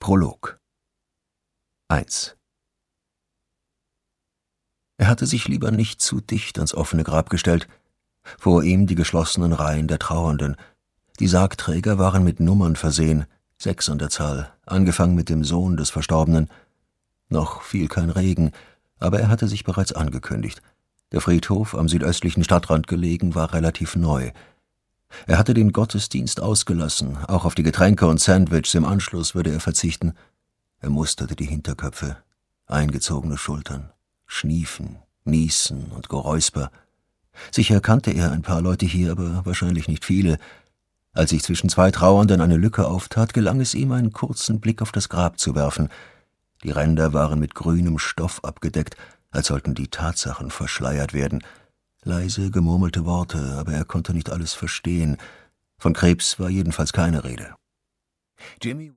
Prolog 1. Er hatte sich lieber nicht zu dicht ans offene Grab gestellt. Vor ihm die geschlossenen Reihen der Trauernden. Die Sargträger waren mit Nummern versehen, 6 an der Zahl, angefangen mit dem Sohn des Verstorbenen. Noch fiel kein Regen, aber er hatte sich bereits angekündigt. Der Friedhof, am südöstlichen Stadtrand gelegen, war relativ neu. Er hatte den Gottesdienst ausgelassen, auch auf die Getränke und Sandwiches im Anschluss würde er verzichten. Er musterte die Hinterköpfe, eingezogene Schultern, Schniefen, Niesen und Geräusper. Sicher kannte er ein paar Leute hier, aber wahrscheinlich nicht viele. Als sich zwischen 2 Trauernden eine Lücke auftat, gelang es ihm, einen kurzen Blick auf das Grab zu werfen. Die Ränder waren mit grünem Stoff abgedeckt, als sollten die Tatsachen verschleiert werden. Leise gemurmelte Worte, aber er konnte nicht alles verstehen. Von Krebs war jedenfalls keine Rede. Jimmy